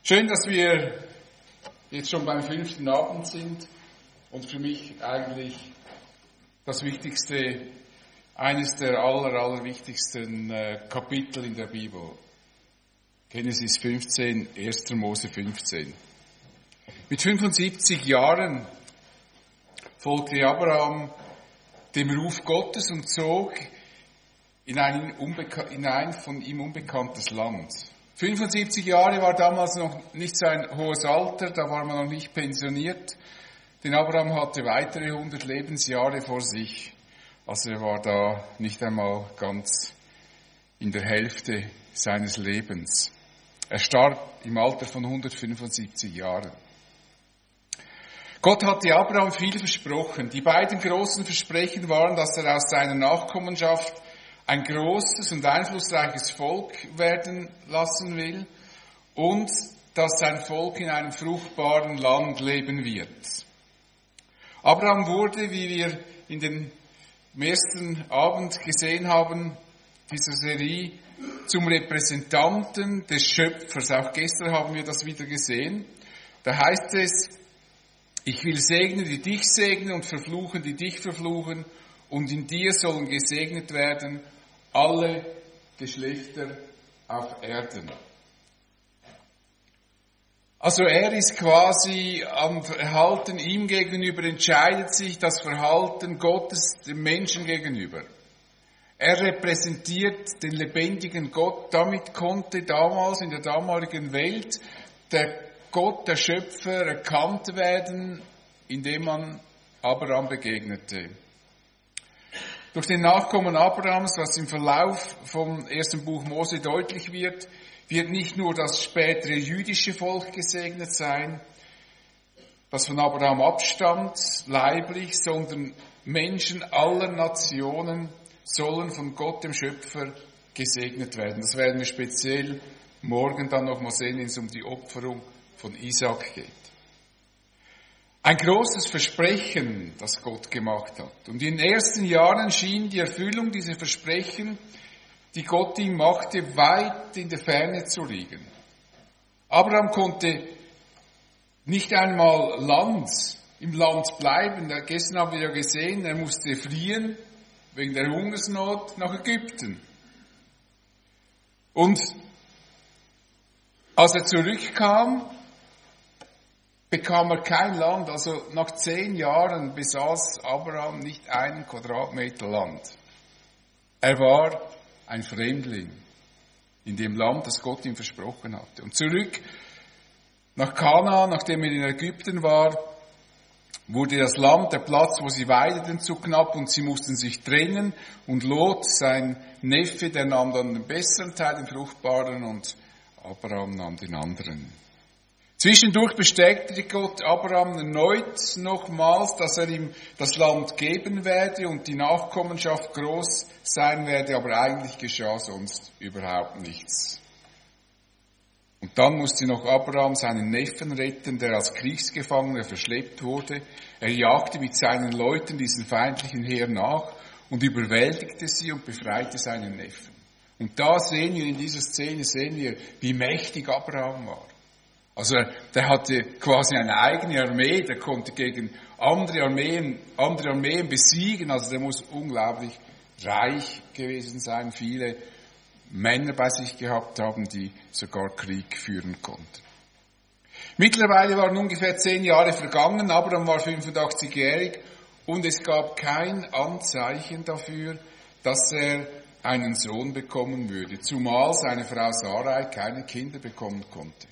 Schön, dass wir jetzt schon beim 5. Abend sind und für mich eigentlich das Wichtigste, eines der allerwichtigsten Kapitel in der Bibel. Genesis 15, 1. Mose 15. Mit 75 Jahren folgte Abraham dem Ruf Gottes und zog in ein von ihm unbekanntes Land. 75 Jahre war damals noch nicht so ein hohes Alter, da war man noch nicht pensioniert, denn Abraham hatte weitere 100 Lebensjahre vor sich. Also er war da nicht einmal ganz in der Hälfte seines Lebens. Er starb im Alter von 175 Jahren. Gott hatte Abraham viel versprochen. Die beiden großen Versprechen waren, dass er aus seiner Nachkommenschaft ein großes und einflussreiches Volk werden lassen will und dass sein Volk in einem fruchtbaren Land leben wird. Abraham wurde, wie wir in dem ersten Abend gesehen haben, dieser Serie, zum Repräsentanten des Schöpfers. Auch gestern haben wir das wieder gesehen. Da heißt es, ich will segnen, die dich segnen und verfluchen, die dich verfluchen, und in dir sollen gesegnet werden alle Geschlechter auf Erden. Also er ist quasi am Verhalten ihm gegenüber, entscheidet sich das Verhalten Gottes dem Menschen gegenüber. Er repräsentiert den lebendigen Gott. Damit konnte damals in der damaligen Welt der Gott, der Schöpfer, erkannt werden, indem man Abraham begegnete. Durch den Nachkommen Abrahams, was im Verlauf vom ersten Buch Mose deutlich wird, wird nicht nur das spätere jüdische Volk gesegnet sein, das von Abraham abstammt, leiblich, sondern Menschen aller Nationen sollen von Gott, dem Schöpfer, gesegnet werden. Das werden wir speziell morgen dann noch mal sehen, wenn es um die Opferung von Isaak geht. Ein großes Versprechen, das Gott gemacht hat. Und in den ersten Jahren schien die Erfüllung dieser Versprechen, die Gott ihm machte, weit in der Ferne zu liegen. Abraham konnte nicht einmal im Land bleiben. Gestern haben wir ja gesehen, er musste fliehen wegen der Hungersnot nach Ägypten. Und als er zurückkam, bekam er kein Land. Also nach 10 Jahren besaß Abraham nicht einen Quadratmeter Land. Er war ein Fremdling in dem Land, das Gott ihm versprochen hatte. Und zurück nach Kanaan, nachdem er in Ägypten war, wurde das Land, der Platz, wo sie weideten, zu knapp und sie mussten sich trennen. Und Lot, sein Neffe, der nahm dann den besseren Teil, den fruchtbaren, und Abraham nahm den anderen. Zwischendurch bestätigte Gott Abraham erneut nochmals, dass er ihm das Land geben werde und die Nachkommenschaft groß sein werde, aber eigentlich geschah sonst überhaupt nichts. Und dann musste noch Abraham seinen Neffen retten, der als Kriegsgefangener verschleppt wurde. Er jagte mit seinen Leuten diesen feindlichen Heer nach und überwältigte sie und befreite seinen Neffen. Und da sehen wir, in dieser Szene wie mächtig Abraham war. Also der hatte quasi eine eigene Armee, der konnte gegen andere Armeen besiegen, also der muss unglaublich reich gewesen sein, viele Männer bei sich gehabt haben, die sogar Krieg führen konnten. Mittlerweile waren ungefähr 10 Jahre vergangen, Abraham war 85-jährig und es gab kein Anzeichen dafür, dass er einen Sohn bekommen würde, zumal seine Frau Sarai keine Kinder bekommen konnte.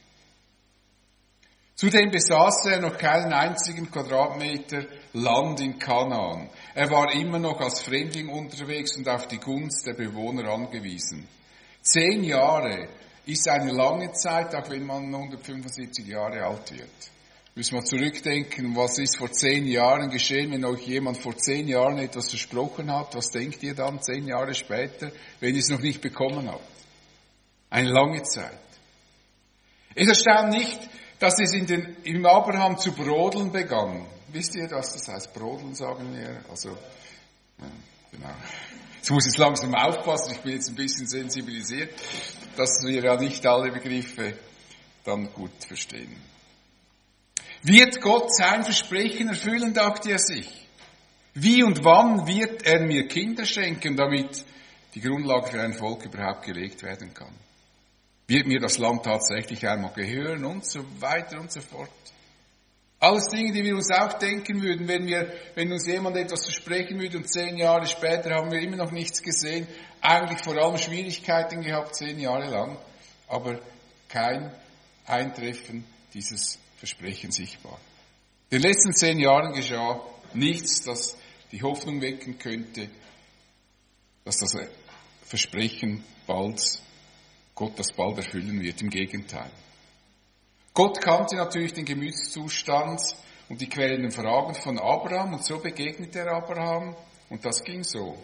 Zudem besaß er noch keinen einzigen Quadratmeter Land in Kanaan. Er war immer noch als Fremdling unterwegs und auf die Gunst der Bewohner angewiesen. 10 Jahre ist eine lange Zeit, auch wenn man 175 Jahre alt wird. Müssen wir zurückdenken, was ist vor 10 Jahren geschehen, wenn euch jemand vor 10 Jahren etwas versprochen hat, was denkt ihr dann 10 Jahre später, wenn ihr es noch nicht bekommen habt? Eine lange Zeit. Es erstaunt nicht, dass es im Abraham zu brodeln begann. Wisst ihr, was das heißt? Brodeln, sagen wir. Also, ja, genau. Ich muss jetzt langsam aufpassen, ich bin jetzt ein bisschen sensibilisiert, dass wir ja nicht alle Begriffe dann gut verstehen. Wird Gott sein Versprechen erfüllen, dachte er sich. Wie und wann wird er mir Kinder schenken, damit die Grundlage für ein Volk überhaupt gelegt werden kann? Wird mir das Land tatsächlich einmal gehören und so weiter und so fort? Alles Dinge, die wir uns auch denken würden, wenn uns jemand etwas versprechen würde und 10 Jahre später haben wir immer noch nichts gesehen, eigentlich vor allem Schwierigkeiten gehabt, 10 Jahre lang, aber kein Eintreffen dieses Versprechens sichtbar. In den letzten 10 Jahren geschah nichts, das die Hoffnung wecken könnte, dass das Versprechen Gott das bald erfüllen wird. Im Gegenteil. Gott kannte natürlich den Gemütszustand und die quälenden Fragen von Abraham und so begegnete er Abraham und das ging so.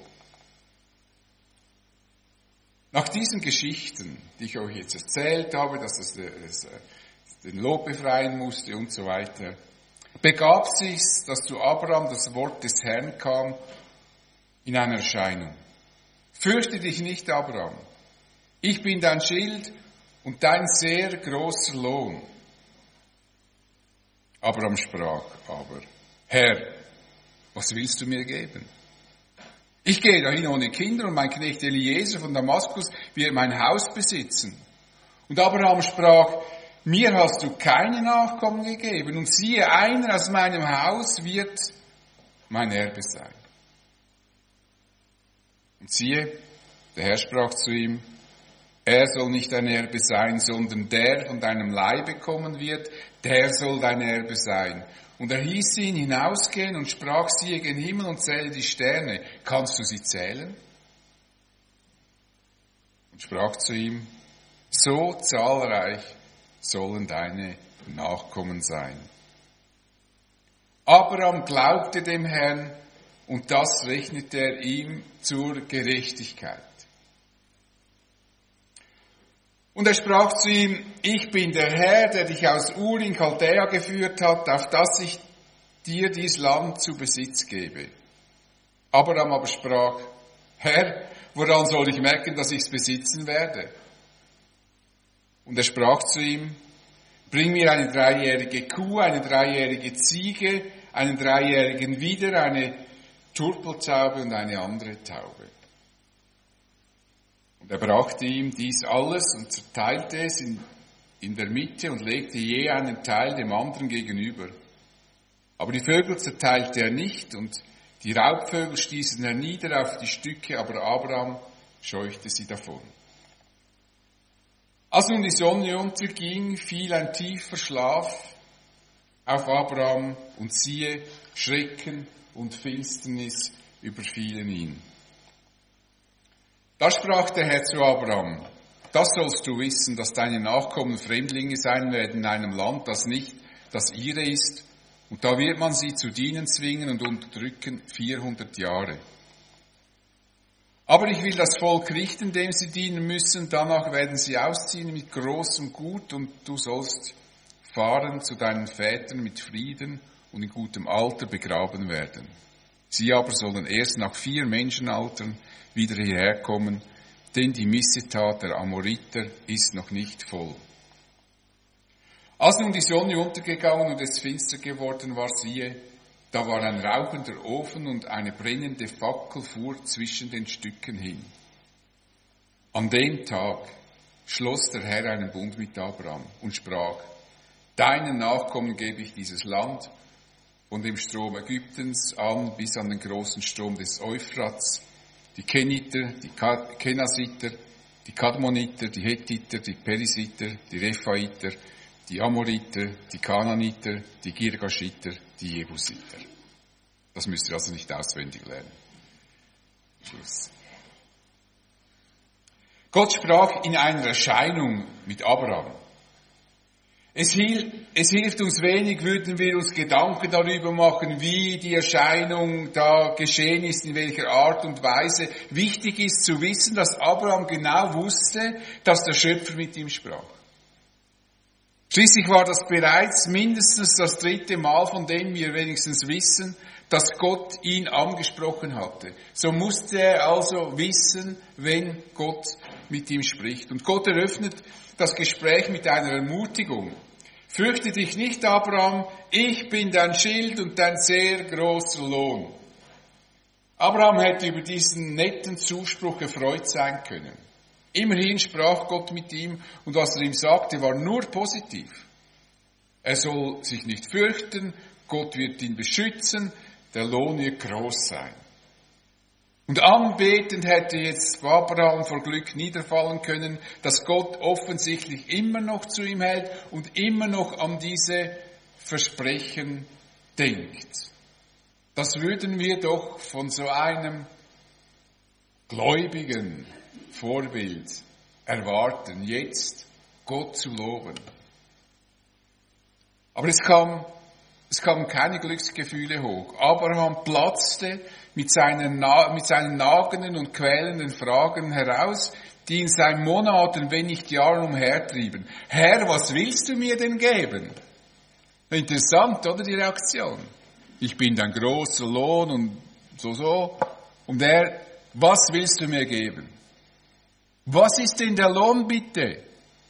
Nach diesen Geschichten, die ich euch jetzt erzählt habe, dass es den Lot befreien musste und so weiter, begab sich's, dass zu Abraham das Wort des Herrn kam in einer Erscheinung. Fürchte dich nicht, Abraham. Ich bin dein Schild und dein sehr großer Lohn. Abraham sprach aber, Herr, was willst du mir geben? Ich gehe dahin ohne Kinder und mein Knecht Eliezer von Damaskus wird mein Haus besitzen. Und Abraham sprach, mir hast du keine Nachkommen gegeben und siehe, einer aus meinem Haus wird mein Erbe sein. Und siehe, der Herr sprach zu ihm, er soll nicht dein Erbe sein, sondern der von deinem Leibe kommen wird, der soll dein Erbe sein. Und er hieß ihn hinausgehen und sprach, siehe gen Himmel und zähle die Sterne. Kannst du sie zählen? Und sprach zu ihm, so zahlreich sollen deine Nachkommen sein. Abraham glaubte dem Herrn und das rechnete er ihm zur Gerechtigkeit. Und er sprach zu ihm, ich bin der Herr, der dich aus Ur in Chaldea geführt hat, auf dass ich dir dies Land zu Besitz gebe. Abraham aber sprach, Herr, woran soll ich merken, dass ich es besitzen werde? Und er sprach zu ihm, bring mir eine 3-jährige Kuh, eine 3-jährige Ziege, einen 3-jährigen Widder, eine Turteltaube und eine andere Taube. Und er brachte ihm dies alles und zerteilte es in der Mitte und legte je einen Teil dem anderen gegenüber. Aber die Vögel zerteilte er nicht und die Raubvögel stießen hernieder auf die Stücke, aber Abraham scheuchte sie davon. Als nun die Sonne unterging, fiel ein tiefer Schlaf auf Abraham und siehe, Schrecken und Finsternis überfielen ihn. Da sprach der Herr zu Abraham, das sollst du wissen, dass deine Nachkommen Fremdlinge sein werden in einem Land, das nicht das ihre ist, und da wird man sie zu dienen zwingen und unterdrücken 400 Jahre. Aber ich will das Volk richten, dem sie dienen müssen, danach werden sie ausziehen mit großem Gut und du sollst fahren zu deinen Vätern mit Frieden und in gutem Alter begraben werden. Sie aber sollen erst nach 4 Menschenaltern wieder hierher kommen, denn die Missetat der Amoriter ist noch nicht voll. Als nun die Sonne untergegangen und es finster geworden war, siehe, da war ein rauchender Ofen und eine brennende Fackel fuhr zwischen den Stücken hin. An dem Tag schloss der Herr einen Bund mit Abraham und sprach, deinen Nachkommen gebe ich dieses Land, von dem Strom Ägyptens an bis an den großen Strom des Euphrats, die Keniter, die Kenasiter, die Kadmoniter, die Hethiter, die Perisiter, die Rephaiter, die Amoriter, die Kanaaniter, die Girgashiter, die Jebusiter. Das müsst ihr also nicht auswendig lernen. Schluss. Gott sprach in einer Erscheinung mit Abraham. Es hilft uns wenig, würden wir uns Gedanken darüber machen, wie die Erscheinung da geschehen ist, in welcher Art und Weise. Wichtig ist zu wissen, dass Abraham genau wusste, dass der Schöpfer mit ihm sprach. Schließlich war das bereits mindestens das 3. Mal, von dem wir wenigstens wissen, dass Gott ihn angesprochen hatte. So musste er also wissen, wenn Gott mit ihm spricht. Und Gott eröffnet das Gespräch mit einer Ermutigung. Fürchte dich nicht, Abraham, ich bin dein Schild und dein sehr großer Lohn. Abraham hätte über diesen netten Zuspruch erfreut sein können. Immerhin sprach Gott mit ihm und was er ihm sagte, war nur positiv. Er soll sich nicht fürchten, Gott wird ihn beschützen, der Lohn wird groß sein. Und anbetend hätte jetzt Abraham vor Glück niederfallen können, dass Gott offensichtlich immer noch zu ihm hält und immer noch an diese Versprechen denkt. Das würden wir doch von so einem gläubigen Vorbild erwarten, jetzt Gott zu loben. Aber es kamen keine Glücksgefühle hoch. Abraham platzte mit seinen nagenden und quälenden Fragen heraus, die ihn seit Monaten, wenn nicht Jahren umhertrieben. Herr, was willst du mir denn geben? Interessant, oder, die Reaktion? Ich bin dein großer Lohn und so. Und er, was willst du mir geben? Was ist denn der Lohn, bitte?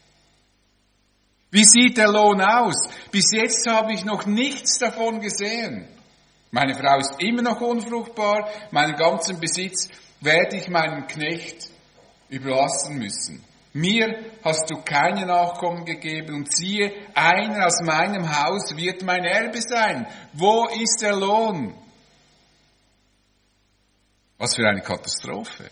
Wie sieht der Lohn aus? Bis jetzt habe ich noch nichts davon gesehen. Meine Frau ist immer noch unfruchtbar, meinen ganzen Besitz werde ich meinem Knecht überlassen müssen. Mir hast du keine Nachkommen gegeben und siehe, einer aus meinem Haus wird mein Erbe sein. Wo ist der Lohn? Was für eine Katastrophe.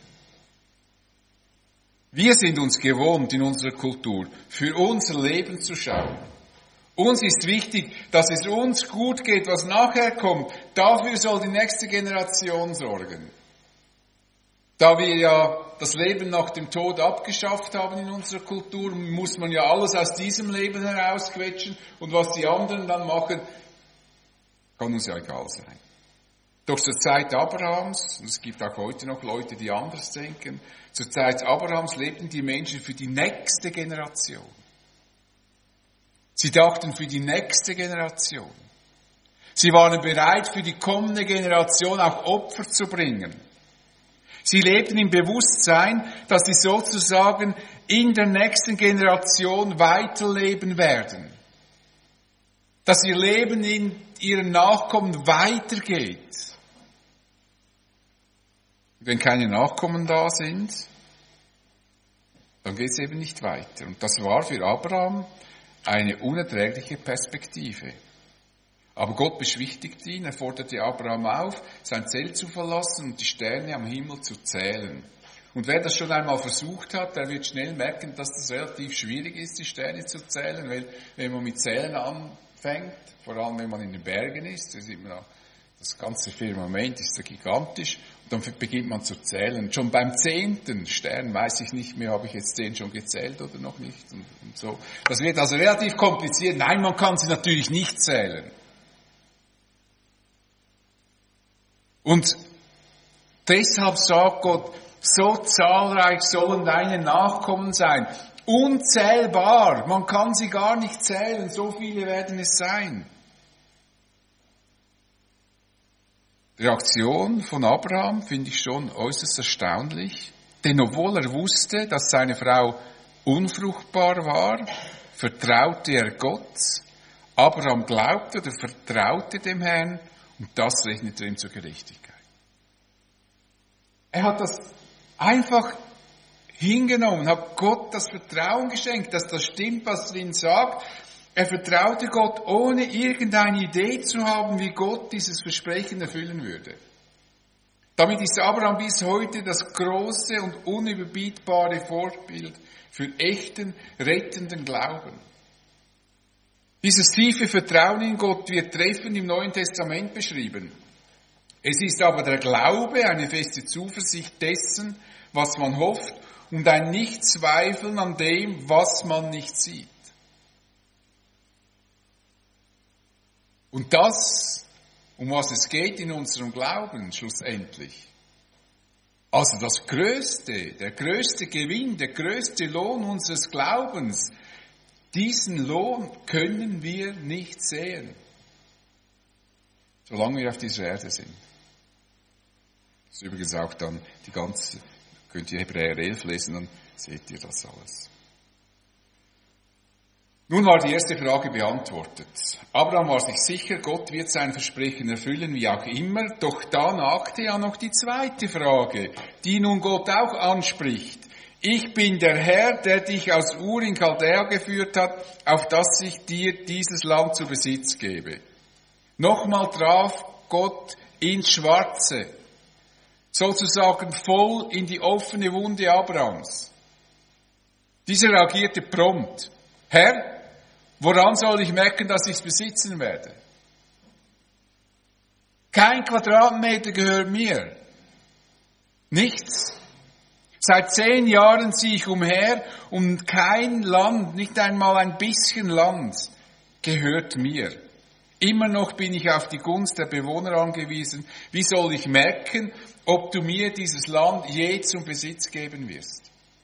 Wir sind uns gewohnt in unserer Kultur, für unser Leben zu schauen. Uns ist wichtig, dass es uns gut geht, was nachher kommt. Dafür soll die nächste Generation sorgen. Da wir ja das Leben nach dem Tod abgeschafft haben in unserer Kultur, muss man ja alles aus diesem Leben herausquetschen und was die anderen dann machen, kann uns ja egal sein. Doch zur Zeit Abrahams, und es gibt auch heute noch Leute, die anders denken, zur Zeit Abrahams lebten die Menschen für die nächste Generation. Sie dachten für die nächste Generation. Sie waren bereit, für die kommende Generation auch Opfer zu bringen. Sie lebten im Bewusstsein, dass sie sozusagen in der nächsten Generation weiterleben werden. Dass ihr Leben in ihren Nachkommen weitergeht. Wenn keine Nachkommen da sind, dann geht es eben nicht weiter. Und das war für Abraham eine unerträgliche Perspektive. Aber Gott beschwichtigt ihn, er forderte Abraham auf, sein Zelt zu verlassen und die Sterne am Himmel zu zählen. Und wer das schon einmal versucht hat, der wird schnell merken, dass das relativ schwierig ist, die Sterne zu zählen, weil wenn man mit Zählen anfängt, vor allem wenn man in den Bergen ist, das ganze Firmament ist ja gigantisch, und dann beginnt man zu zählen. Schon beim 10. Stern weiß ich nicht mehr, habe ich jetzt den schon gezählt oder noch nicht und so. Das wird also relativ kompliziert. Nein, man kann sie natürlich nicht zählen. Und deshalb sagt Gott, so zahlreich sollen deine Nachkommen sein. Unzählbar. Man kann sie gar nicht zählen. So viele werden es sein. Die Reaktion von Abraham finde ich schon äußerst erstaunlich. Denn obwohl er wusste, dass seine Frau unfruchtbar war, vertraute er Gott. Abraham glaubte oder vertraute dem Herrn und das rechnete ihm zur Gerechtigkeit. Er hat das einfach hingenommen, hat Gott das Vertrauen geschenkt, dass das stimmt, was er ihm sagt. Er vertraute Gott, ohne irgendeine Idee zu haben, wie Gott dieses Versprechen erfüllen würde. Damit ist Abraham bis heute das große und unüberbietbare Vorbild für echten, rettenden Glauben. Dieses tiefe Vertrauen in Gott wird treffend im Neuen Testament beschrieben. Es ist aber der Glaube, eine feste Zuversicht dessen, was man hofft, und ein Nichtzweifeln an dem, was man nicht sieht. Und das, um was es geht in unserem Glauben schlussendlich. Also der größte Gewinn, der größte Lohn unseres Glaubens, diesen Lohn können wir nicht sehen, solange wir auf dieser Erde sind. Das ist übrigens auch dann die ganze Könnt ihr Hebräer 11 lesen, dann seht ihr das alles. Nun war die erste Frage beantwortet. Abraham war sich sicher, Gott wird sein Versprechen erfüllen, wie auch immer. Doch da nagte ja noch die zweite Frage, die nun Gott auch anspricht. Ich bin der Herr, der dich aus Ur in Chaldea geführt hat, auf dass ich dir dieses Land zu Besitz gebe. Nochmal traf Gott ins Schwarze, sozusagen voll in die offene Wunde Abrahams. Dieser reagierte prompt. Herr, woran soll ich merken, dass ich es besitzen werde? Kein Quadratmeter gehört mir. Nichts. Seit 10 Jahren ziehe ich umher und kein Land, nicht einmal ein bisschen Land, gehört mir. Immer noch bin ich auf die Gunst der Bewohner angewiesen. Wie soll ich merken, ob du mir dieses Land je zum Besitz geben wirst?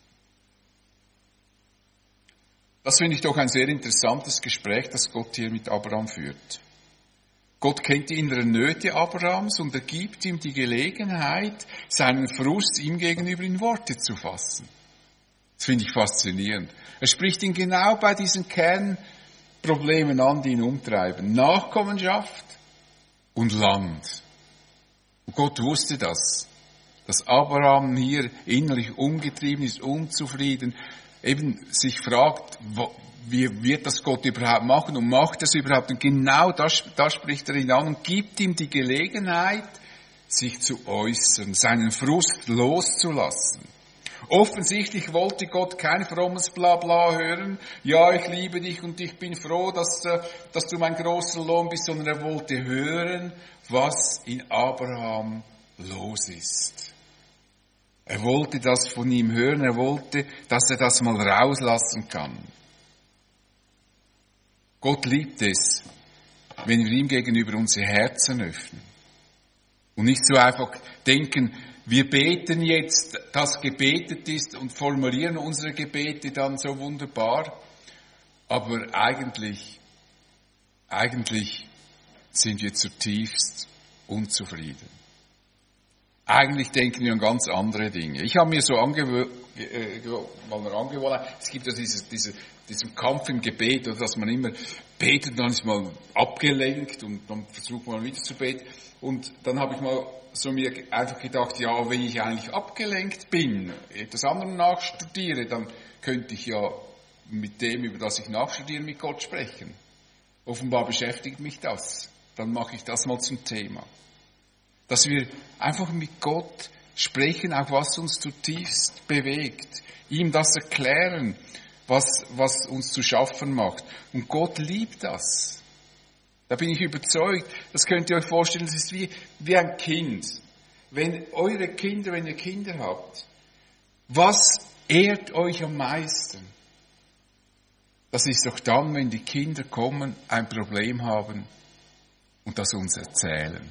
Das finde ich doch ein sehr interessantes Gespräch, das Gott hier mit Abraham führt. Gott kennt die inneren Nöte Abrahams und er gibt ihm die Gelegenheit, seinen Frust ihm gegenüber in Worte zu fassen. Das finde ich faszinierend. Er spricht ihn genau bei diesen Kernproblemen an, die ihn umtreiben. Nachkommenschaft und Land. Und Gott wusste das, dass Abraham hier innerlich umgetrieben ist, unzufrieden, eben sich fragt, wie wird das Gott überhaupt machen und macht das überhaupt? Und genau das spricht er ihn an und gibt ihm die Gelegenheit, sich zu äußern, seinen Frust loszulassen. Offensichtlich wollte Gott kein frommes Blabla hören. Ja, ich liebe dich und ich bin froh, dass du mein großer Lohn bist, sondern er wollte hören, was in Abraham los ist. Er wollte das von ihm hören, er wollte, dass er das mal rauslassen kann. Gott liebt es, wenn wir ihm gegenüber unsere Herzen öffnen. Und nicht so einfach denken, wir beten jetzt, das gebetet ist und formulieren unsere Gebete dann so wunderbar. Aber eigentlich sind wir zutiefst unzufrieden. Eigentlich denken wir an ganz andere Dinge. Ich habe mir so angewohnt, es gibt ja diesen Kampf im Gebet, dass man immer betet, dann ist man abgelenkt und dann versucht man wieder zu beten. Und dann habe ich mal so mir einfach gedacht, ja, wenn ich eigentlich abgelenkt bin, etwas anderem nachstudiere, dann könnte ich ja mit dem, über das ich nachstudiere, mit Gott sprechen. Offenbar beschäftigt mich das. Dann mache ich das mal zum Thema. Dass wir einfach mit Gott sprechen, auch was uns zutiefst bewegt. Ihm das erklären, was uns zu schaffen macht. Und Gott liebt das. Da bin ich überzeugt. Das könnt ihr euch vorstellen, das ist wie ein Kind. Wenn ihr Kinder habt, was ehrt euch am meisten? Das ist doch dann, wenn die Kinder kommen, ein Problem haben und das uns erzählen.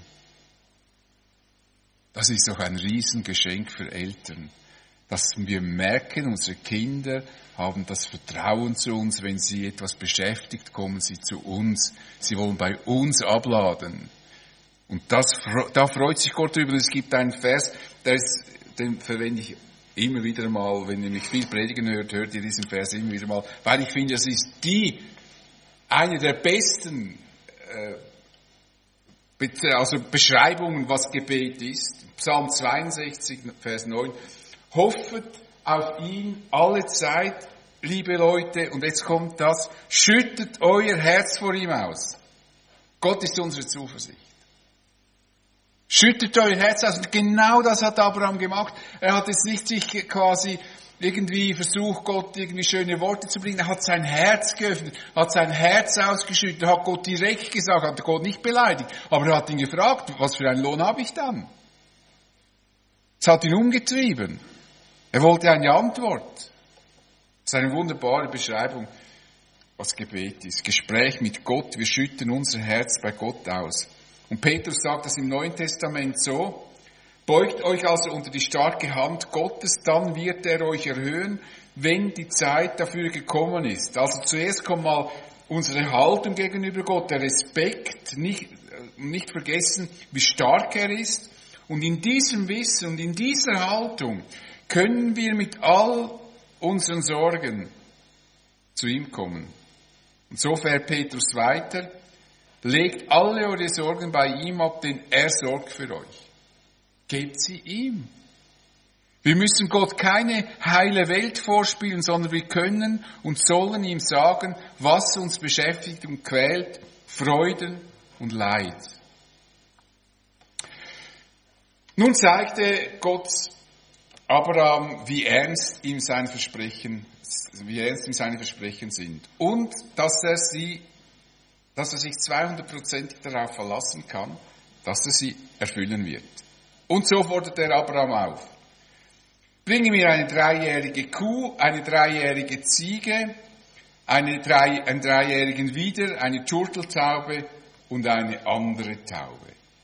Das ist doch ein Riesengeschenk für Eltern, dass wir merken, unsere Kinder haben das Vertrauen zu uns, wenn sie etwas beschäftigt, kommen sie zu uns. Sie wollen bei uns abladen. Und da freut sich Gott drüber. Es gibt einen Vers, den verwende ich immer wieder mal, wenn ihr mich viel predigen hört ihr diesen Vers immer wieder mal, weil ich finde, das ist eine der besten Beschreibungen, was Gebet ist. Psalm 62, Vers 9. Hoffet auf ihn alle Zeit, liebe Leute, und jetzt kommt das, schüttet euer Herz vor ihm aus. Gott ist unsere Zuversicht. Schüttet euer Herz aus. Und genau das hat Abraham gemacht. Er hat jetzt nicht sich quasi irgendwie versucht, Gott irgendwie schöne Worte zu bringen. Er hat sein Herz geöffnet, hat sein Herz ausgeschüttet, hat Gott direkt gesagt, hat Gott nicht beleidigt. Aber er hat ihn gefragt, was für einen Lohn habe ich dann? Es hat ihn umgetrieben. Er wollte eine Antwort. Das ist eine wunderbare Beschreibung, was Gebet ist. Gespräch mit Gott, wir schütten unser Herz bei Gott aus. Und Petrus sagt das im Neuen Testament so, beugt euch also unter die starke Hand Gottes, dann wird er euch erhöhen, wenn die Zeit dafür gekommen ist. Also zuerst kommt mal unsere Haltung gegenüber Gott, der Respekt, nicht vergessen, wie stark er ist. Und in diesem Wissen und in dieser Haltung können wir mit all unseren Sorgen zu ihm kommen. Und so fährt Petrus weiter, legt alle eure Sorgen bei ihm ab, denn er sorgt für euch. Gebt sie ihm. Wir müssen Gott keine heile Welt vorspielen, sondern wir können und sollen ihm sagen, was uns beschäftigt und quält, Freuden und Leid. Nun zeigte Gott Abraham, wie ernst ihm seine Versprechen sind und dass er sich 200% darauf verlassen kann, dass er sie erfüllen wird. Und so fordert er Abraham auf. Bringe mir eine 3-jährige Kuh, eine 3-jährige Ziege, einen 3-jährigen Widder, eine Turteltaube und eine andere Taube.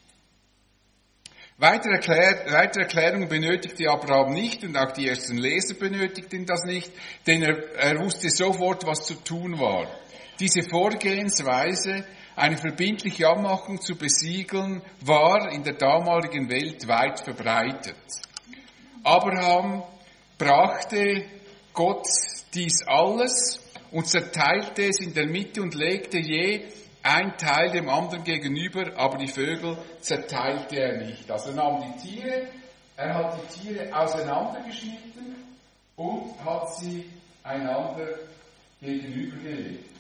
Weitere Erklärungen benötigte Abraham nicht und auch die ersten Leser benötigten das nicht, denn er wusste sofort, was zu tun war. Diese Vorgehensweise, eine verbindliche Abmachung zu besiegeln, war in der damaligen Welt weit verbreitet. Abraham brachte Gott dies alles und zerteilte es in der Mitte und legte je ein Teil dem anderen gegenüber, aber die Vögel zerteilte er nicht. Also er nahm die Tiere, er hat die Tiere auseinandergeschnitten und hat sie einander gegenübergelegt.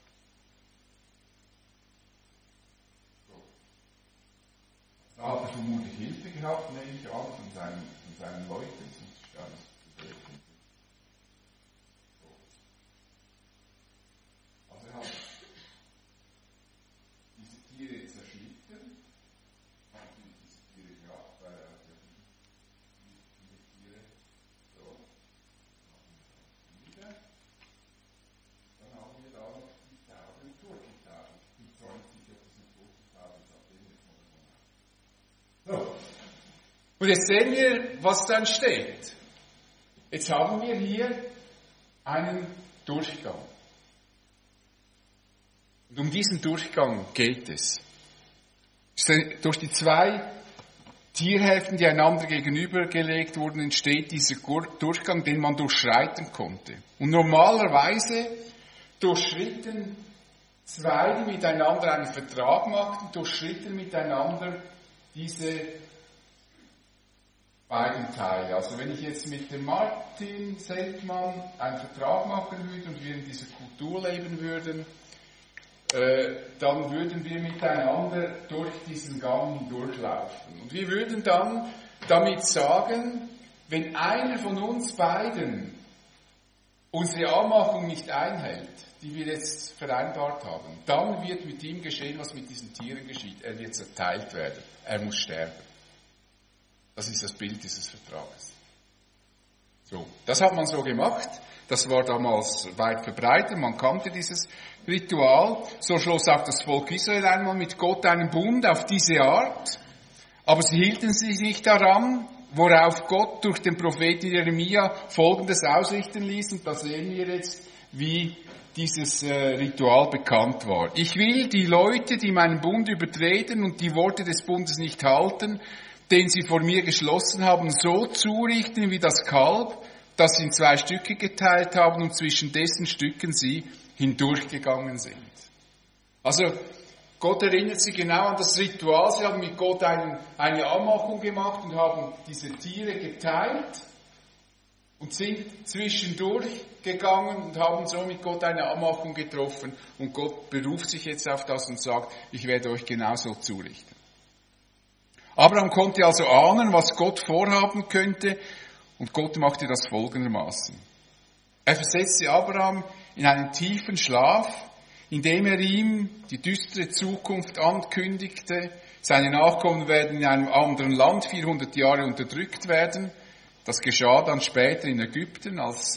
Da hat er vermutlich Hilfe gehabt, nehme ich an, von seinen Leuten. Also er hat diese Tiere zerschnitten, hat diese Tiere gehabt, weil er hat viele Tiere so, wieder. Dann haben wir da noch die Tauben, Turteltauben. Ich freue mich, ob es eine Turteltaube ist, auf dem jetzt mal so. Und jetzt sehen wir, was dann steht. Jetzt haben wir hier einen Durchgang. Und um diesen Durchgang geht es. Durch die 2 Tierhälften, die einander gegenübergelegt wurden, entsteht dieser Durchgang, den man durchschreiten konnte. Und normalerweise durchschritten 2, die miteinander einen Vertrag machten, durchschritten miteinander diese beiden Teile. Also wenn ich jetzt mit dem Martin Seltmann einen Vertrag machen würde und wir in dieser Kultur leben würden, dann würden wir miteinander durch diesen Gang hindurchlaufen. Und wir würden dann damit sagen, wenn einer von uns beiden unsere Abmachung nicht einhält, die wir jetzt vereinbart haben, dann wird mit ihm geschehen, was mit diesen Tieren geschieht. Er wird zerteilt werden. Er muss sterben. Das ist das Bild dieses Vertrages. So, das hat man so gemacht. Das war damals weit verbreitet. Man kannte dieses Ritual. So schloss auch das Volk Israel einmal mit Gott einen Bund auf diese Art. Aber sie hielten sich nicht daran, worauf Gott durch den Propheten Jeremia Folgendes ausrichten ließ. Und da sehen wir jetzt, wie dieses Ritual bekannt war. Ich will die Leute, die meinen Bund übertreten und die Worte des Bundes nicht halten, den sie vor mir geschlossen haben, so zurichten wie das Kalb, das sie in 2 Stücke geteilt haben und zwischen dessen Stücken sie hindurchgegangen sind. Also Gott erinnert sich genau an das Ritual. Sie haben mit Gott eine Abmachung gemacht und haben diese Tiere geteilt und sind zwischendurch gegangen und haben so mit Gott eine Abmachung getroffen. Und Gott beruft sich jetzt auf das und sagt, ich werde euch genauso zurichten. Abraham konnte also ahnen, was Gott vorhaben könnte, und Gott machte das folgendermaßen. Er versetzte Abraham in einen tiefen Schlaf, indem er ihm die düstere Zukunft ankündigte. Seine Nachkommen werden in einem anderen Land 400 Jahre unterdrückt werden. Das geschah dann später in Ägypten, als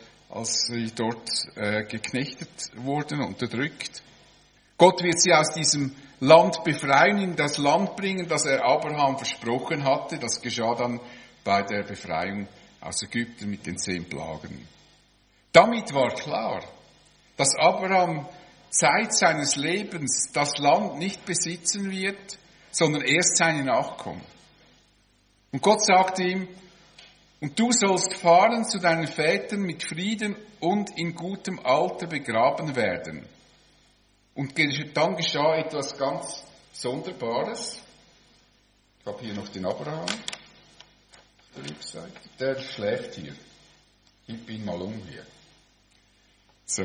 sie dort geknechtet wurden, unterdrückt. Gott wird sie aus diesem Land befreien, in das Land bringen, das er Abraham versprochen hatte. Das geschah dann bei der Befreiung aus Ägypten mit den 10 Plagen. Damit war klar, dass Abraham Zeit seines Lebens das Land nicht besitzen wird, sondern erst seine Nachkommen. Und Gott sagte ihm, Und du sollst fahren zu deinen Vätern mit Frieden und in gutem Alter begraben werden. Und dann geschah etwas ganz Sonderbares. Ich habe hier noch den Abraham auf der Rückseite. Der schläft hier. Ich bin mal um hier. So.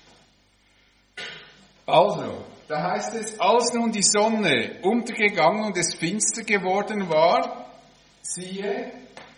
Also, da heißt es, als nun die Sonne untergegangen und es finster geworden war, siehe,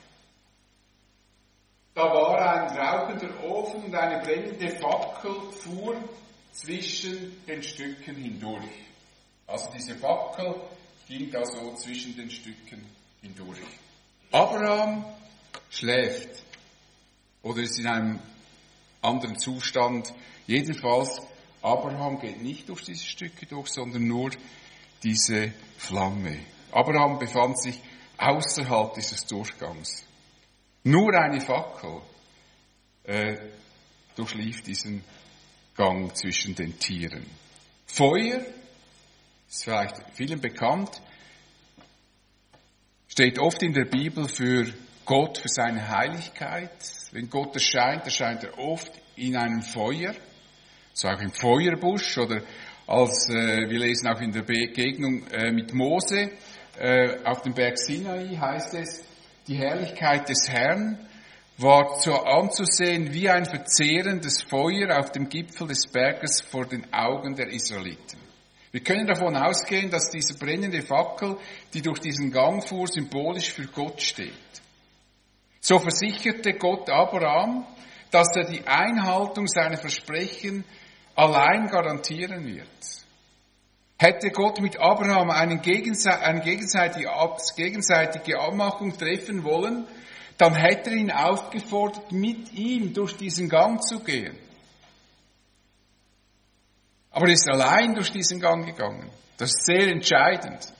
da war ein rauchender Ofen und eine brennende Fackel fuhr zwischen den Stücken hindurch. Also diese Fackel ging da so zwischen den Stücken hindurch. Abraham schläft oder ist in einem anderen Zustand. Jedenfalls, Abraham geht nicht durch diese Stücke durch, sondern nur diese Flamme. Abraham befand sich außerhalb dieses Durchgangs. Nur eine Fackel durchlief diesen Gang zwischen den Tieren. Feuer, ist vielleicht vielen bekannt, steht oft in der Bibel für Gott, für seine Heiligkeit. Wenn Gott erscheint er oft in einem Feuer, so auch im Feuerbusch, oder als wir lesen auch in der Begegnung mit Mose auf dem Berg Sinai, heißt es, die Herrlichkeit des Herrn war anzusehen wie ein verzehrendes Feuer auf dem Gipfel des Berges vor den Augen der Israeliten. Wir können davon ausgehen, dass diese brennende Fackel, die durch diesen Gang fuhr, symbolisch für Gott steht. So versicherte Gott Abraham, dass er die Einhaltung seiner Versprechen allein garantieren wird. Hätte Gott mit Abraham eine gegenseitige Abmachung treffen wollen, dann hätte er ihn aufgefordert, mit ihm durch diesen Gang zu gehen. Aber er ist allein durch diesen Gang gegangen. Das ist sehr entscheidend.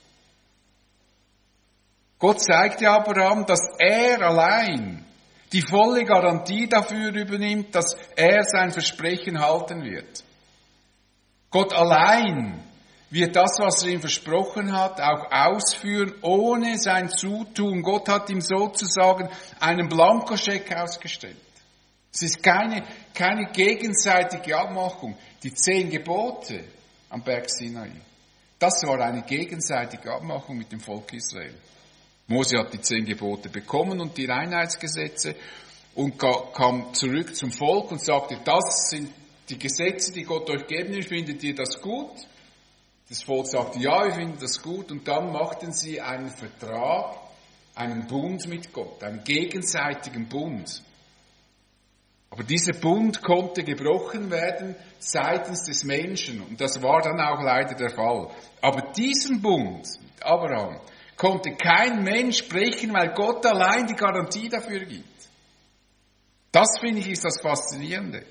Gott zeigte Abraham, dass er allein die volle Garantie dafür übernimmt, dass er sein Versprechen halten wird. Gott allein wird das, was er ihm versprochen hat, auch ausführen, ohne sein Zutun. Gott hat ihm sozusagen einen Blankoscheck ausgestellt. Es ist keine gegenseitige Abmachung. Die 10 Gebote am Berg Sinai, das war eine gegenseitige Abmachung mit dem Volk Israel. Mose hat die 10 Gebote bekommen und die Reinheitsgesetze und kam zurück zum Volk und sagte, das sind die Gesetze, die Gott euch geben will, findet ihr das gut? Das Volk sagte, ja, wir finden das gut. Und dann machten sie einen Vertrag, einen Bund mit Gott, einen gegenseitigen Bund. Aber dieser Bund konnte gebrochen werden seitens des Menschen. Und das war dann auch leider der Fall. Aber diesen Bund mit Abraham konnte kein Mensch brechen, weil Gott allein die Garantie dafür gibt. Das, finde ich, ist das Faszinierende.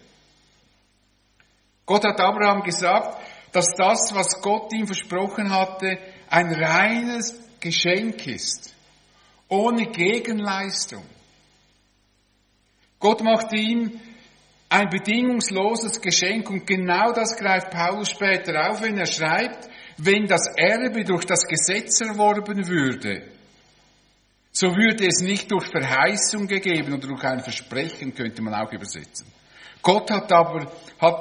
Gott hat Abraham gesagt, dass das, was Gott ihm versprochen hatte, ein reines Geschenk ist, ohne Gegenleistung. Gott machte ihm ein bedingungsloses Geschenk und genau das greift Paulus später auf, wenn er schreibt, wenn das Erbe durch das Gesetz erworben würde, so würde es nicht durch Verheißung gegeben oder durch ein Versprechen, könnte man auch übersetzen. Gott aber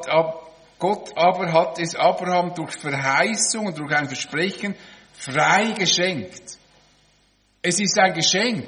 hat es Abraham durch Verheißung und durch ein Versprechen frei geschenkt. Es ist ein Geschenk.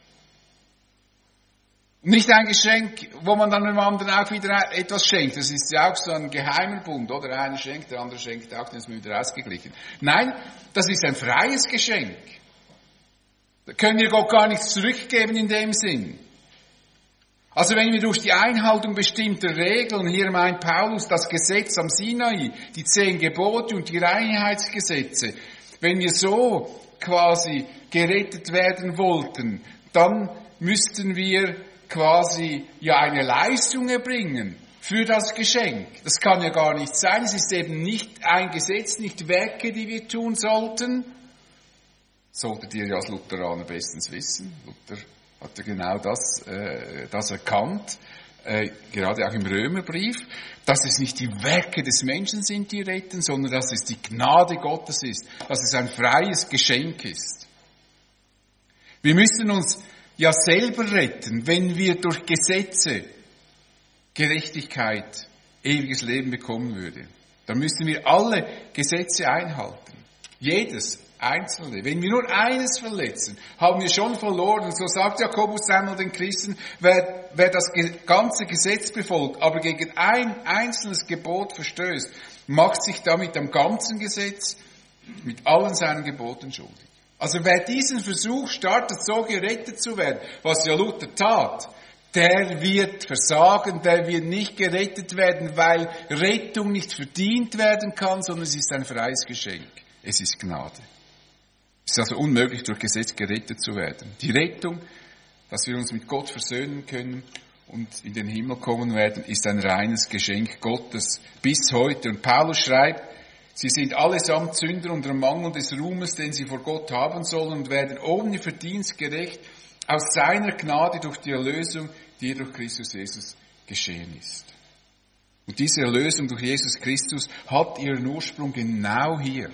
Nicht ein Geschenk, wo man dann dem anderen auch wieder etwas schenkt. Das ist ja auch so ein geheimer Bund, oder? Der eine schenkt, der andere schenkt auch, dann ist man wieder ausgeglichen. Nein, das ist ein freies Geschenk. Da können wir Gott gar nichts zurückgeben in dem Sinn. Also wenn wir durch die Einhaltung bestimmter Regeln, hier meint Paulus das Gesetz am Sinai, die 10 Gebote und die Reinheitsgesetze, wenn wir so quasi gerettet werden wollten, dann müssten wir quasi ja eine Leistung erbringen für das Geschenk. Das kann ja gar nicht sein. Es ist eben nicht ein Gesetz, nicht Werke, die wir tun sollten. Solltet ihr ja als Lutheraner bestens wissen. Luther hat ja genau das erkannt, gerade auch im Römerbrief, dass es nicht die Werke des Menschen sind, die retten, sondern dass es die Gnade Gottes ist, dass es ein freies Geschenk ist. Wir müssen uns ja selber retten, wenn wir durch Gesetze Gerechtigkeit, ewiges Leben bekommen würden. Dann müssten wir alle Gesetze einhalten. Jedes Einzelne. Wenn wir nur eines verletzen, haben wir schon verloren. So sagt Jakobus einmal den Christen, wer das ganze Gesetz befolgt, aber gegen ein einzelnes Gebot verstößt, macht sich damit am ganzen Gesetz mit allen seinen Geboten schuldig. Also wer diesen Versuch startet, so gerettet zu werden, was ja Luther tat, der wird versagen, der wird nicht gerettet werden, weil Rettung nicht verdient werden kann, sondern es ist ein freies Geschenk. Es ist Gnade. Es ist also unmöglich, durch Gesetz gerettet zu werden. Die Rettung, dass wir uns mit Gott versöhnen können und in den Himmel kommen werden, ist ein reines Geschenk Gottes bis heute. Und Paulus schreibt, sie sind allesamt Sünder unter Mangel des Ruhmes, den sie vor Gott haben sollen, und werden ohne Verdienst gerecht aus seiner Gnade durch die Erlösung, die durch Christus Jesus geschehen ist. Und diese Erlösung durch Jesus Christus hat ihren Ursprung genau hier.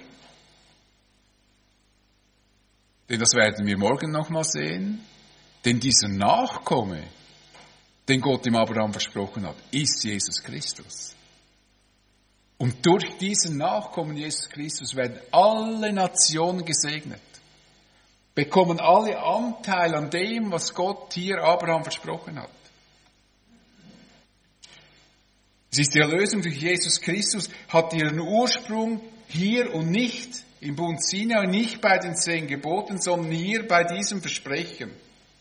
Denn das werden wir morgen nochmal sehen. Denn dieser Nachkomme, den Gott dem Abraham versprochen hat, ist Jesus Christus. Und durch diesen Nachkommen Jesus Christus werden alle Nationen gesegnet. Bekommen alle Anteil an dem, was Gott hier Abraham versprochen hat. Es ist die Erlösung durch Jesus Christus, hat ihren Ursprung hier und nicht im Bund Sinai, nicht bei den 10 Geboten, sondern hier bei diesem Versprechen.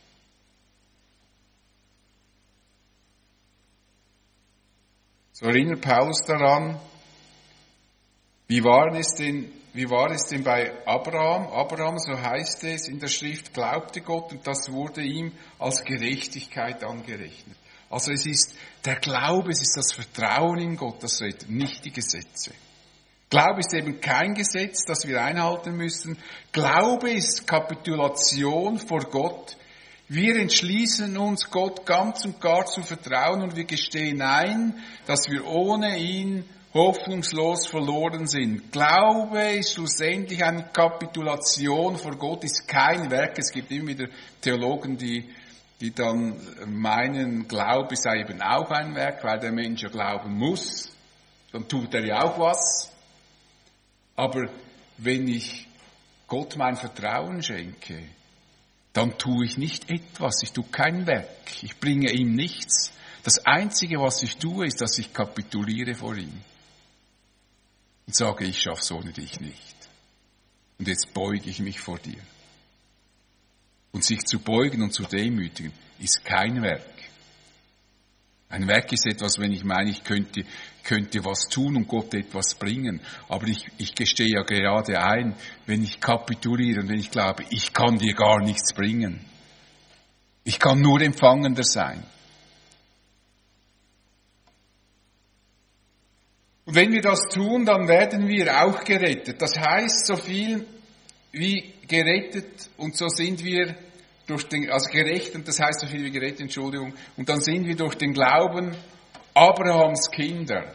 So erinnert Paulus daran, wie war es denn bei Abraham? Abraham, so heißt es in der Schrift, glaubte Gott und das wurde ihm als Gerechtigkeit angerechnet. Also es ist der Glaube, es ist das Vertrauen in Gott, das rettet, nicht die Gesetze. Glaube ist eben kein Gesetz, das wir einhalten müssen. Glaube ist Kapitulation vor Gott. Wir entschließen uns, Gott ganz und gar zu vertrauen und wir gestehen ein, dass wir ohne ihn hoffnungslos verloren sind. Glaube ist schlussendlich eine Kapitulation vor Gott, ist kein Werk. Es gibt immer wieder Theologen, die dann meinen, Glaube sei eben auch ein Werk, weil der Mensch ja glauben muss. Dann tut er ja auch was. Aber wenn ich Gott mein Vertrauen schenke, dann tue ich nicht etwas, ich tue kein Werk, ich bringe ihm nichts. Das Einzige, was ich tue, ist, dass ich kapituliere vor ihm und sage, ich schaff's ohne dich nicht. Und jetzt beuge ich mich vor dir. Und sich zu beugen und zu demütigen, ist kein Werk. Ein Werk ist etwas, wenn ich meine, ich könnte was tun und Gott etwas bringen. Aber ich gestehe ja gerade ein, wenn ich kapituliere und wenn ich glaube, ich kann dir gar nichts bringen. Ich kann nur Empfangender sein. Und wenn wir das tun, dann werden wir auch gerettet. Das heißt, so viel wie gerettet und so sind wir gerecht, und das heißt so viel wie gerettet, Entschuldigung, und dann sind wir durch den Glauben Abrahams Kinder.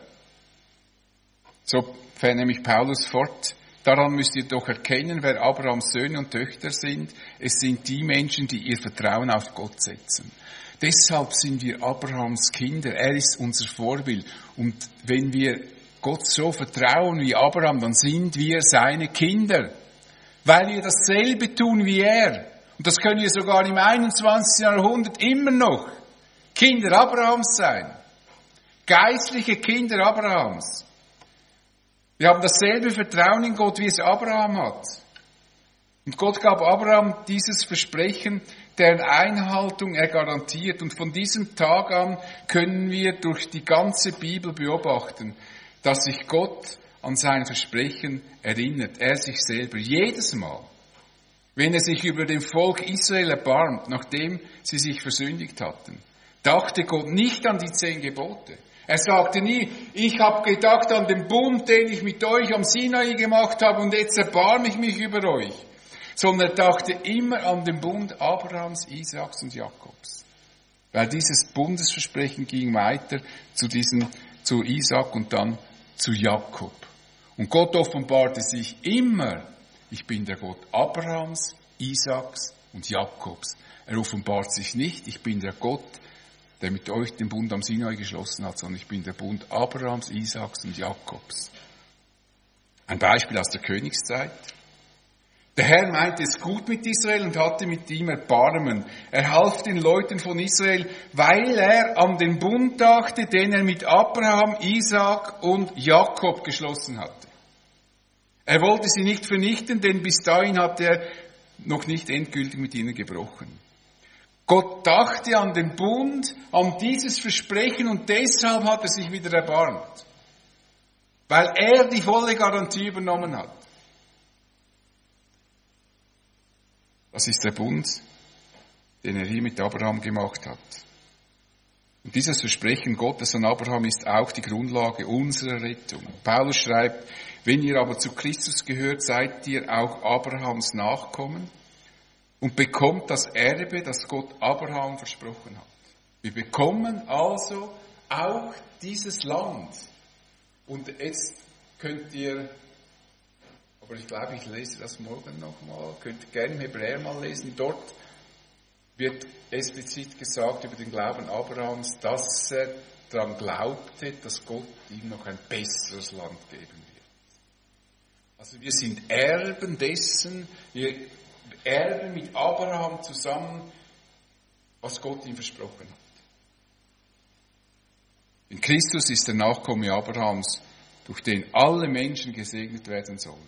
So fährt nämlich Paulus fort. Daran müsst ihr doch erkennen, wer Abrahams Söhne und Töchter sind. Es sind die Menschen, die ihr Vertrauen auf Gott setzen. Deshalb sind wir Abrahams Kinder. Er ist unser Vorbild. Und wenn wir Gott so vertrauen wie Abraham, dann sind wir seine Kinder. Weil wir dasselbe tun wie er. Und das können wir sogar im 21. Jahrhundert immer noch Kinder Abrahams sein. Geistliche Kinder Abrahams. Wir haben dasselbe Vertrauen in Gott, wie es Abraham hat. Und Gott gab Abraham dieses Versprechen, deren Einhaltung er garantiert. Und von diesem Tag an können wir durch die ganze Bibel beobachten, dass sich Gott an sein Versprechen erinnert. Er sich selber. Jedes Mal, wenn er sich über dem Volk Israel erbarmt, nachdem sie sich versündigt hatten, dachte Gott nicht an die 10 Gebote. Er sagte nie, ich habe gedacht an den Bund, den ich mit euch am Sinai gemacht habe und jetzt erbarme ich mich über euch. Sondern er dachte immer an den Bund Abrahams, Isaaks und Jakobs. Weil dieses Bundesversprechen ging weiter zu Isaak und dann zu Jakob. Und Gott offenbarte sich immer, ich bin der Gott Abrahams, Isaaks und Jakobs. Er offenbart sich nicht, ich bin der Gott, der mit euch den Bund am Sinai geschlossen hat, sondern ich bin der Bund Abrahams, Isaaks und Jakobs. Ein Beispiel aus der Königszeit. Der Herr meinte es gut mit Israel und hatte mit ihm Erbarmen. Er half den Leuten von Israel, weil er an den Bund dachte, den er mit Abraham, Isaak und Jakob geschlossen hatte. Er wollte sie nicht vernichten, denn bis dahin hatte er noch nicht endgültig mit ihnen gebrochen. Gott dachte an den Bund, an dieses Versprechen und deshalb hat er sich wieder erbarmt. Weil er die volle Garantie übernommen hat. Das ist der Bund, den er hier mit Abraham gemacht hat. Und dieses Versprechen Gottes an Abraham ist auch die Grundlage unserer Rettung. Paulus schreibt, wenn ihr aber zu Christus gehört, seid ihr auch Abrahams Nachkommen und bekommt das Erbe, das Gott Abraham versprochen hat. Wir bekommen also auch dieses Land. Und jetzt könnt ihr, aber ich glaube, ich lese das morgen nochmal, könnt ihr gerne im Hebräer mal lesen, dort wird explizit gesagt über den Glauben Abrahams, dass er daran glaubte, dass Gott ihm noch ein besseres Land geben wird. Also wir sind Erben dessen, wir erben mit Abraham zusammen, was Gott ihm versprochen hat. In Christus ist der Nachkomme Abrahams, durch den alle Menschen gesegnet werden sollen.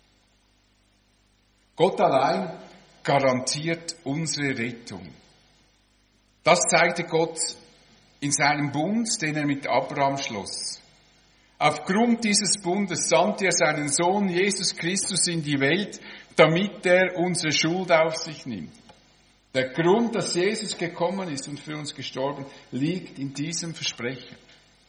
Gott allein garantiert unsere Rettung. Das zeigte Gott in seinem Bund, den er mit Abraham schloss. Aufgrund dieses Bundes sandte er seinen Sohn Jesus Christus in die Welt, damit er unsere Schuld auf sich nimmt. Der Grund, dass Jesus gekommen ist und für uns gestorben, liegt in diesem Versprechen.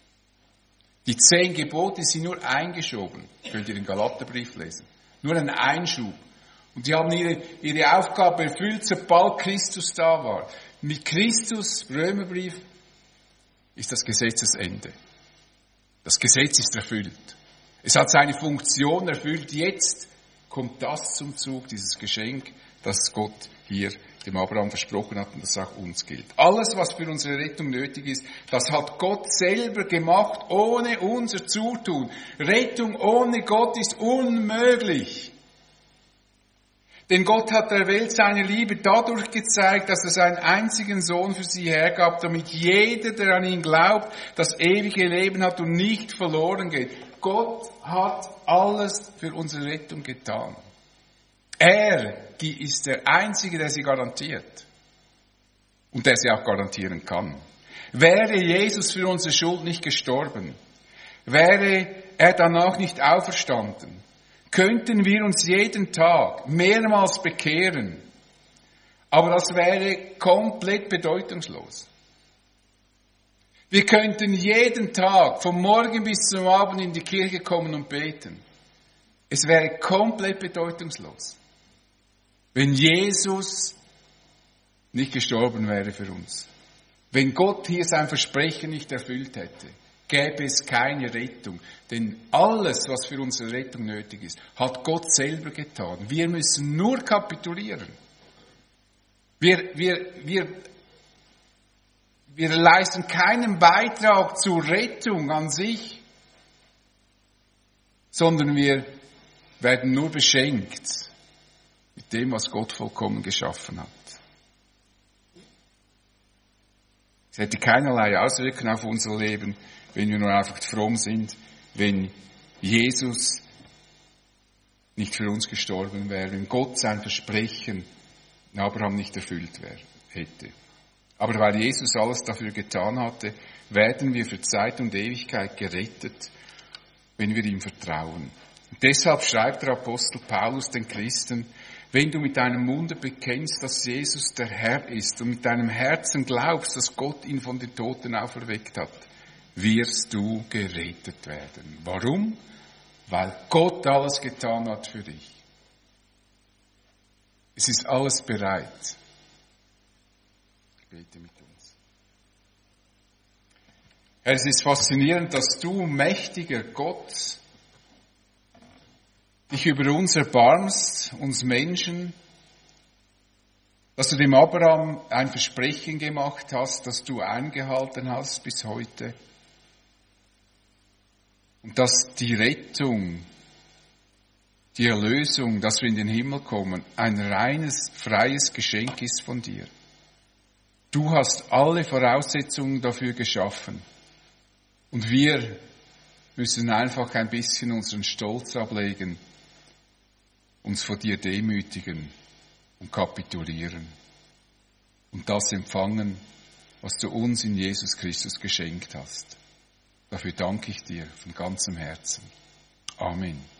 Die 10 Gebote sind nur eingeschoben. Könnt ihr den Galaterbrief lesen. Nur ein Einschub. Und sie haben ihre Aufgabe erfüllt, sobald Christus da war. Mit Christus, Römerbrief, ist das Gesetzesende. Das Gesetz ist erfüllt. Es hat seine Funktion erfüllt. Jetzt kommt das zum Zug, dieses Geschenk, das Gott hier dem Abraham versprochen hat und das auch uns gilt. Alles, was für unsere Rettung nötig ist, das hat Gott selber gemacht, ohne unser Zutun. Rettung ohne Gott ist unmöglich. Denn Gott hat der Welt seine Liebe dadurch gezeigt, dass er seinen einzigen Sohn für sie hergab, damit jeder, der an ihn glaubt, das ewige Leben hat und nicht verloren geht. Gott hat alles für unsere Rettung getan. Er ist der Einzige, der sie garantiert. Und der sie auch garantieren kann. Wäre Jesus für unsere Schuld nicht gestorben, wäre er danach nicht auferstanden, könnten wir uns jeden Tag mehrmals bekehren. Aber das wäre komplett bedeutungslos. Wir könnten jeden Tag, vom Morgen bis zum Abend in die Kirche kommen und beten. Es wäre komplett bedeutungslos, wenn Jesus nicht gestorben wäre für uns. Wenn Gott hier sein Versprechen nicht erfüllt hätte, gäbe es keine Rettung. Denn alles, was für unsere Rettung nötig ist, hat Gott selber getan. Wir müssen nur kapitulieren. Wir leisten keinen Beitrag zur Rettung an sich, sondern wir werden nur beschenkt mit dem, was Gott vollkommen geschaffen hat. Es hätte keinerlei Auswirkungen auf unser Leben, wenn wir nur einfach fromm sind, wenn Jesus nicht für uns gestorben wäre, wenn Gott sein Versprechen in Abraham nicht erfüllt hätte. Aber weil Jesus alles dafür getan hatte, werden wir für Zeit und Ewigkeit gerettet, wenn wir ihm vertrauen. Und deshalb schreibt der Apostel Paulus den Christen, wenn du mit deinem Munde bekennst, dass Jesus der Herr ist und mit deinem Herzen glaubst, dass Gott ihn von den Toten auferweckt hat, wirst du gerettet werden. Warum? Weil Gott alles getan hat für dich. Es ist alles bereit. Ich bete mit uns. Herr, es ist faszinierend, dass du, mächtiger Gott, dich über uns erbarmst, uns Menschen, dass du dem Abraham ein Versprechen gemacht hast, das du eingehalten hast bis heute. Und dass die Rettung, die Erlösung, dass wir in den Himmel kommen, ein reines, freies Geschenk ist von dir. Du hast alle Voraussetzungen dafür geschaffen. Und wir müssen einfach ein bisschen unseren Stolz ablegen, uns vor dir demütigen und kapitulieren. Und das empfangen, was du uns in Jesus Christus geschenkt hast. Dafür danke ich dir von ganzem Herzen. Amen.